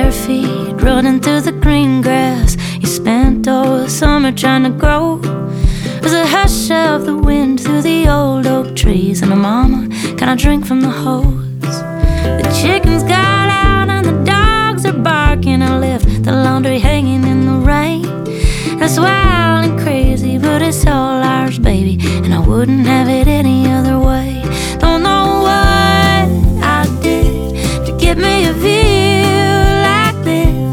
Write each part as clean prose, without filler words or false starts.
bare feet running through the green grass. You spent all the summer trying to grow. There's a hush of the wind through the old oak trees, and a mama kinda drink from the hose. The chickens got out and the dogs are barking. I left the laundry hanging in the rain. That's wild and crazy, but it's all ours, baby, and I wouldn't have it any other way. Don't know what I did to get me a view like this.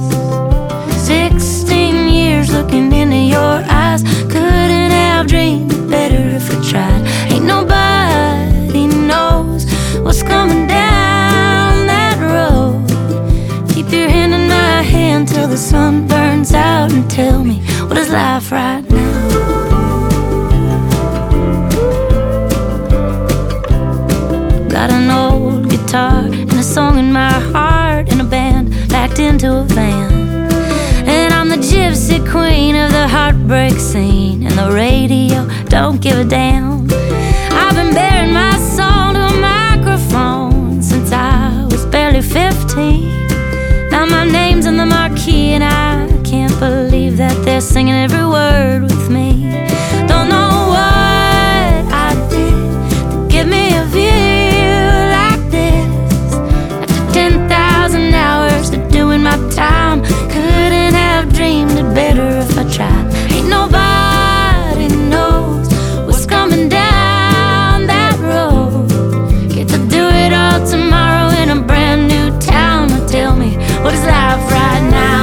16 years looking into your eyes. Couldn't have dreamed it better if I tried. Ain't nobody knows what's coming down that road. Keep your hand in my hand till the sun burns out, and tell me, what is life right now? Got an old guitar and a song in my heart, and a band packed into a van. And I'm the gypsy queen of the heartbreak scene, and the radio don't give a damn. I've been bearing my soul to a microphone since I was barely 15. Now my name's on the marquee, and I can't believe that they're singing every word with me. Don't know what I did to give me a view like this. After 10,000 hours of doing my time, couldn't have dreamed it better if I tried. Ain't nobody knows what's coming down that road. Get to do it all tomorrow in a brand new town. Now tell me, what is life right now?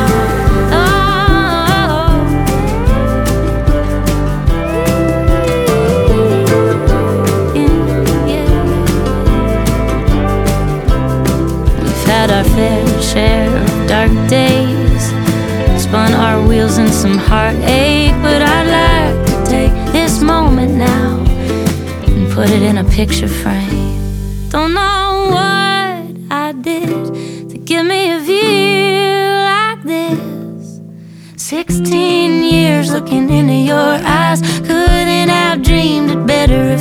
Our fair share of dark days, spun our wheels in some heartache, but I'd like to take this moment now and put it in a picture frame. Don't know what I did to give me a view like this. 16 years looking into your eyes. Couldn't have dreamed it better